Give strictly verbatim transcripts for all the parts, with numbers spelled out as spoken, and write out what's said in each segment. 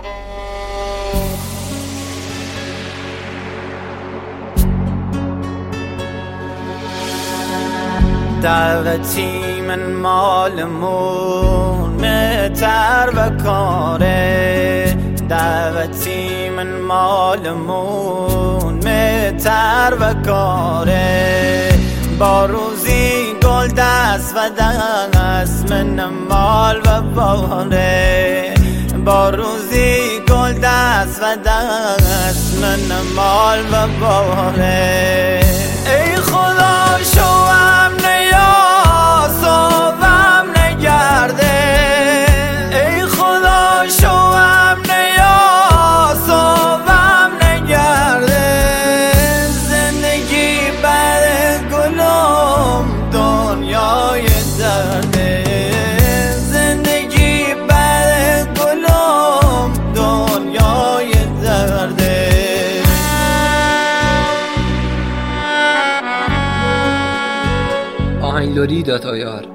دعوتی من مالمون متر و کاره، دعوتی من مالمون متر و کاره. با روزی گل دست و دست من مال و باره، با روزی گل دست و دست من مال و باره. ای خدا شوام نیاز و غم نگرده، ای خدا شوام نیاز و غم نگرده. زندگی بر گلم دنیای درده، زندگی بر گلم دنیای درده. آهنگلوری دات آی آر.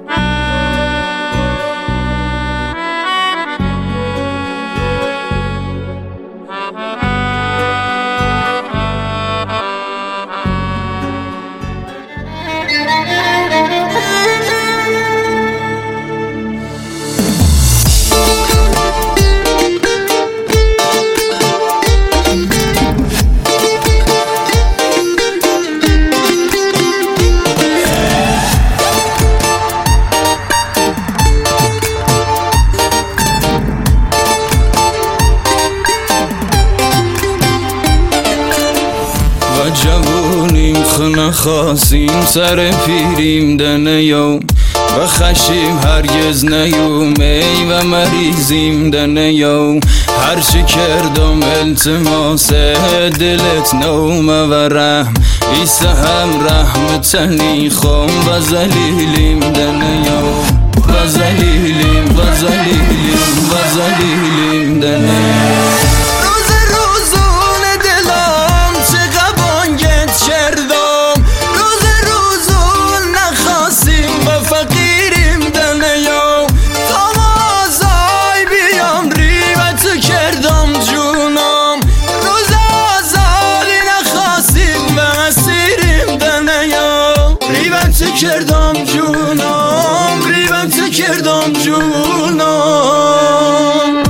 جوونیم خونه خواستیم سر پیریم دنیو و خشیم هرگز نیوم ای و مریضیم دنیو. هر چی کردم التماس دلت نوم و رحم ایسه هم رحمتنی خوم و زلیلیم دنیو و زلیلیم و زلیلیم و زلیلیم دنیو. کردم جونم ریبم تو کردم جونم.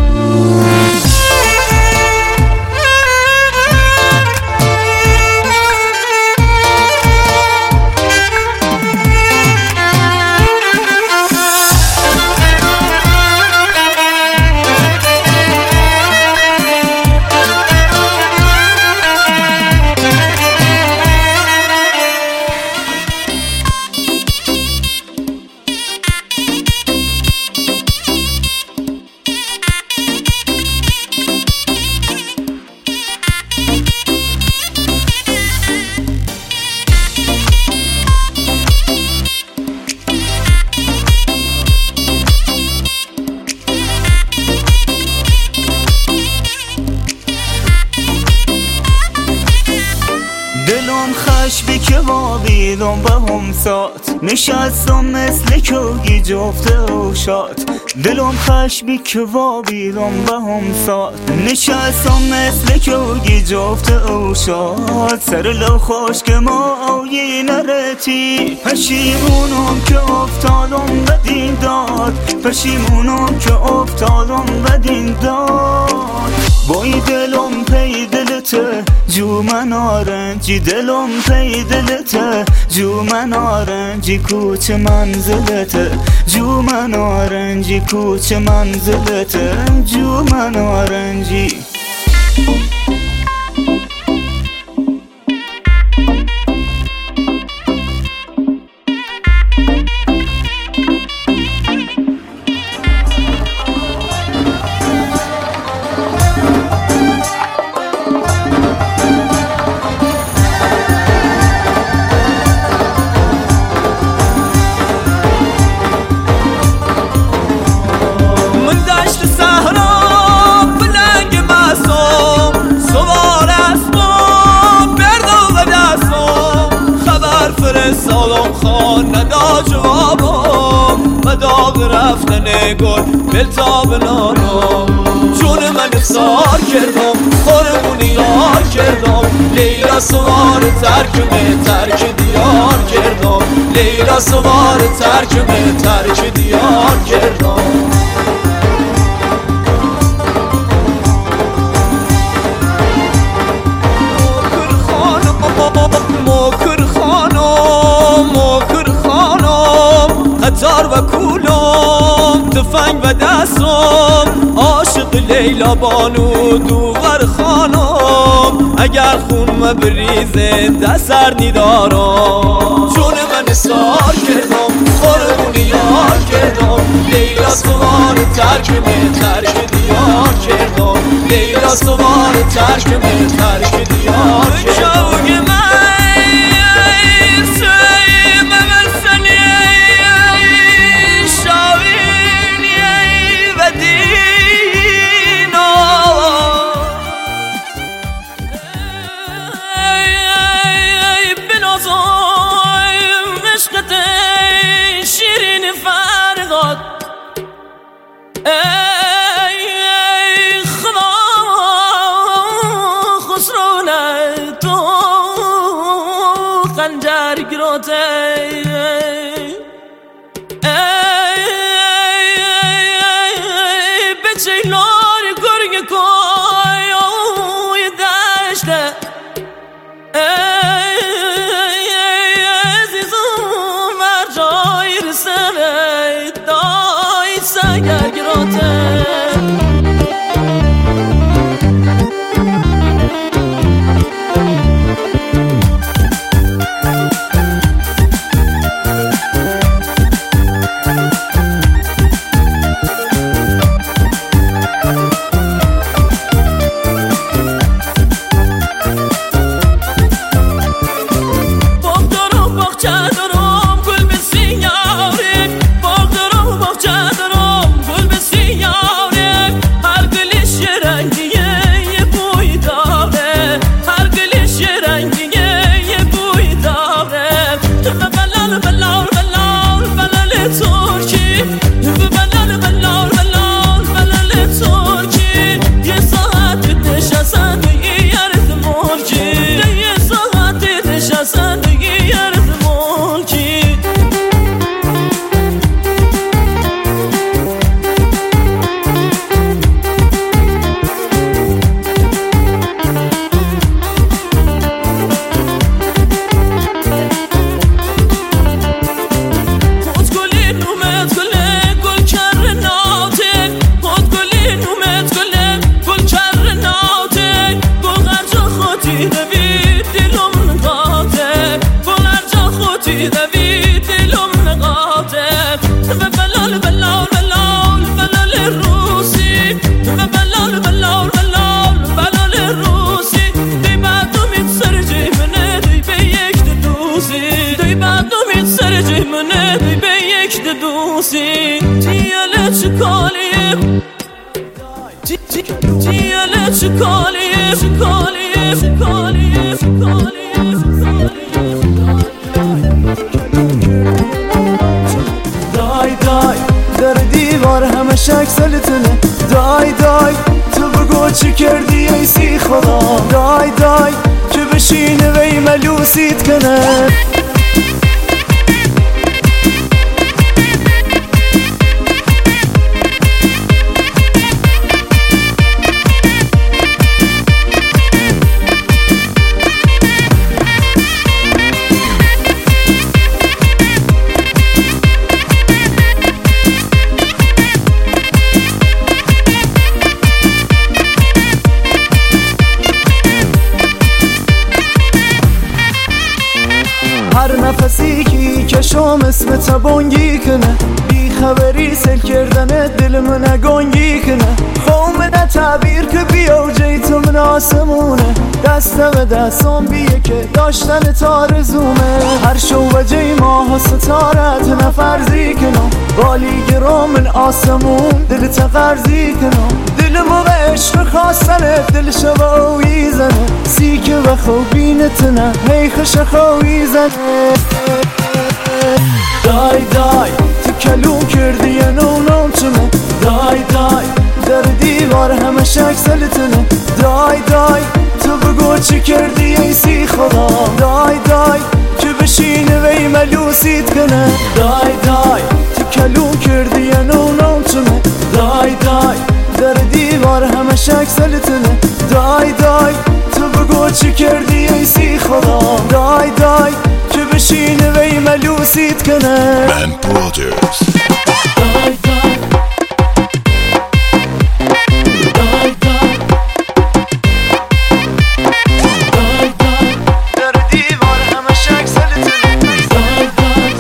دلم خشبی که وابیدم به هم سات نشستم مثل کوگی جفته و شاد. دلم خشبی که وابیدم به هم سات نشستم مثل کوگی جفته و شاد. سر لو خوش که ما آیی نرتی پشیمونم که افتادم بدین داد، پشیمونم که افتادم بدین داد. بای دلم پی دلته جو من آرنجی، دلم پی دلته جو من آرنجی کوچه منزلته، جو من آرنجی کوچه منزلته، جو من آرنجی. سلام خان ندا جوابم و داغ رفتن گل بلتاب نانم. جون من من سار کردم خورمونی یار کردم لیلا سوار ترکمه ترک دیار کردم لیلا سوار ترکمه ترک دیار کردم موکر خانم موکر خانم قطار و کولم تفنگ و دستم عاشق لیلا بانو دوغر خانم اگر خون بریزه دستر نیدارم جون من سار کردم خورمونی یار کردم لیلا سوار ترکمه ترک دیار کردم لیلا سوار ترکمه ترک دیار کردم شیرین فرقات ای ای خدا خسرونه تو خنجر گروته ای ای بچه لار گرگ کوی اوی دشته سگر گراته دیاله چکالیم دیاله چکالیم چکالیم چکالیم چکالیم دای دای در دیوار همه شک سلتنه دای دای تو بگو چی کردی ای سی خدا دای دای که بشینه وی ملوسیت کنه هر نفسی که کشم اسم تبانگی کنه بی خبری سل کردن دل من گنگی کنه خومه تعبیر که بیا جای تو من آسمونه دستم دستم بیه که داشتن تارزومه هر شو و جای ماه ستارت نفرزی کنم بالی گرام من آسمون دل تقرزی کنم دل موقع عشق خواستنه دل شباوی زنه سیکه و خوبینتنه هی خش خوی زنه دای دای تو کلون کردی یه نونم چمه دای دای در دیوار همش عکسلتونه. دای دای تو بگو چی کردی ای سی خدا، دای دای که بشینه وی ملوسیت کنه. دای دای تو کلو کردی یا نو نامتونه. دای دای در دیوار همش عکسلتونه. دای دای تو بگو چی کردی ای سی خدا، دای دای که بشینه وی ملوسیت کنه. من برادرز دای دای دای دای دای دای در دیوار همش عکسلتونه. دای دای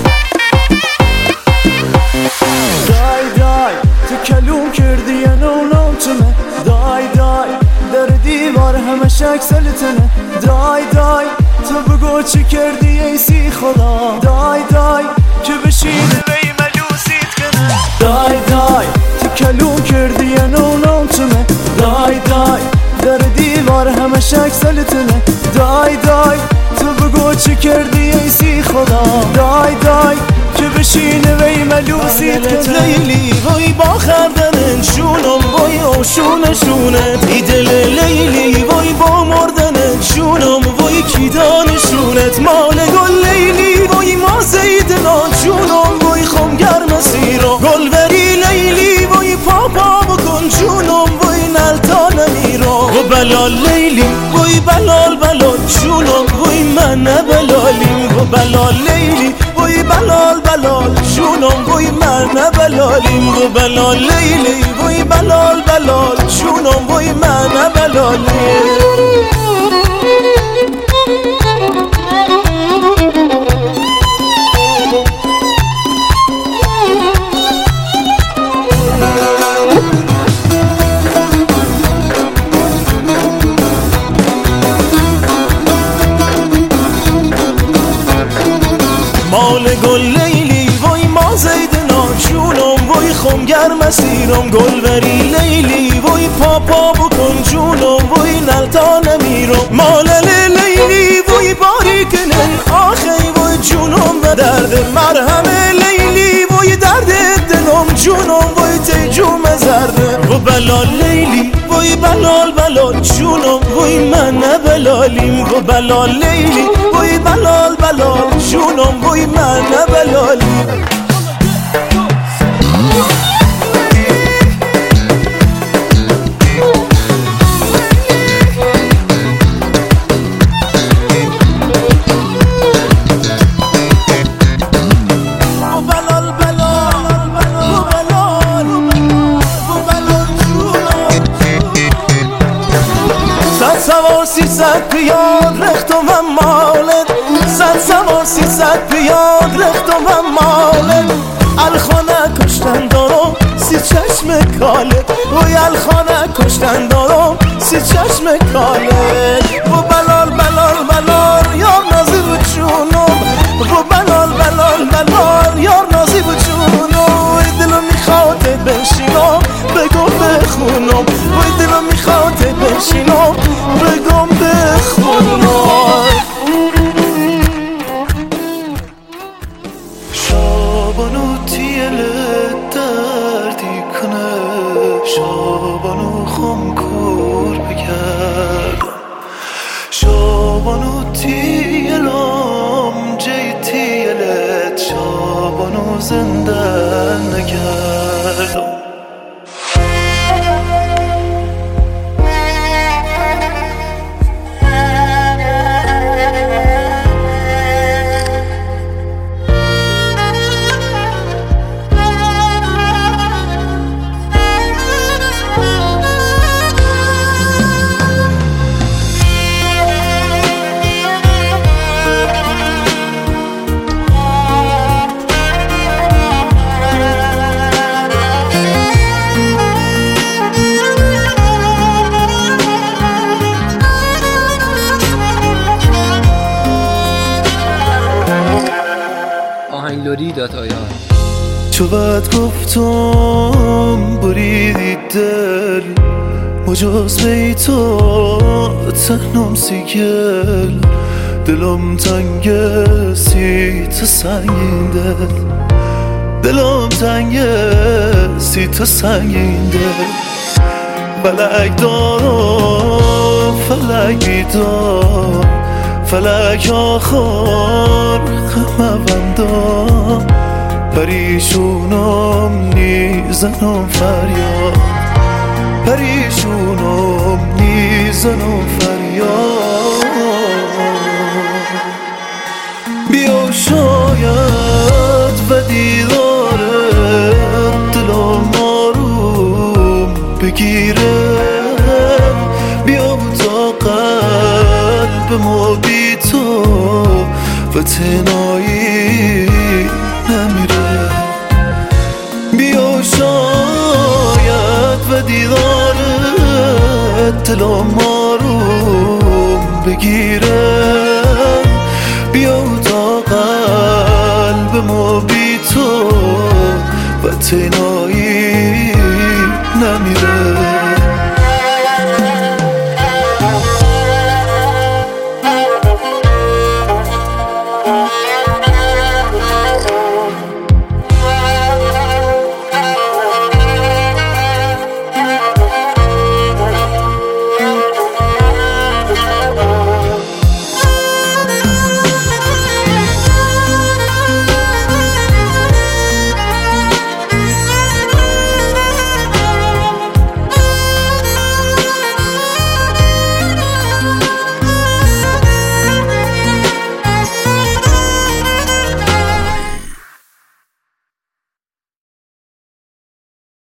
دای دای تو کلوم کردی یا نو نامتونه. دای دای در دیوار همش عکسلتونه. دای دای تو بگو چی کردی ای سی خدا، دای دای که بشینه وی ملوسیت کنه. دای دای تو کلوم کردی یا نو نامتونه. دای دای در دیوار همش عکسلتونه. دای دای تو بگو چی کردی ای سی خدا، دای دای که بشینه وی ملوسیت کنه. لیلی وای با خردن شونم وای آشون شونت، ای دل لیلی وای با مردن شونم وای کی دانشونت. مال گل لیلی وای ما زیدنان شونم وای خم گرم سیرا. گل بری لیلی وای پاپا بکن شونم وای نلتا نمیرا. و بلال لیلی وای بلال بلال شونم وای من بلالیم. و بلال لیلی وای بلال بلال شونم وای من بلالیم. و بلال لیلی وای بلال بلال شونم وای من بلالیم. مال گل لیلی وای ما زیدنان شونم وای خم گرم سیرم. گل بری لیلی وای پاپا بکن جونم وای نلتا نمیرم. مال لیلی وای باری کنن آخی وای جونم به درد مرهم لیلی وای درد دلم جونم وای تیجوم زرده. و بلال لیلی وای بلال بلال جونم وای من بلالیم. و بلال لیلی وای بلال بلال جونم وای من بلالیم. سوار سیصد پیاد رختم و مالت، صد سوار سیصد پیاد رختم و مالت. الخانه کشتن دارم سی چشم کالت، وی الخانه کشتن دارم سی چشم کالت. و بلال بلال بلال یار نازی و چونم. و بلال بلال بلال یار نازی و چونم. وی دلو میخواد بنشینم بگم بخونم. وی دلو میخواد بنشینم بگم بخونم. شابانو تیلت دردی کنه، شابانو خم کور بگردم. شابانو تیلم جی تیلت، شابانو زنده نگردم. چو بعد گفتم بریدی دل، مجاز بی تو تنم سیگل. دلم تنگ سی تو سنگین دل، دلم تنگه سی تو سنگین دل فلک دارم فلک بیدار فلک آخر خموندم پریشونم نیزنم فریاد پریشونم نیزنم فریاد بیا شاید و دیداره دلم آروم بگیره بیا تا قلب ما بی تو و تنهایی نمیره بیا شاید و دیداره دلم آروم بگیره بیا تا قلب ما بی تو و تنهایی نمیره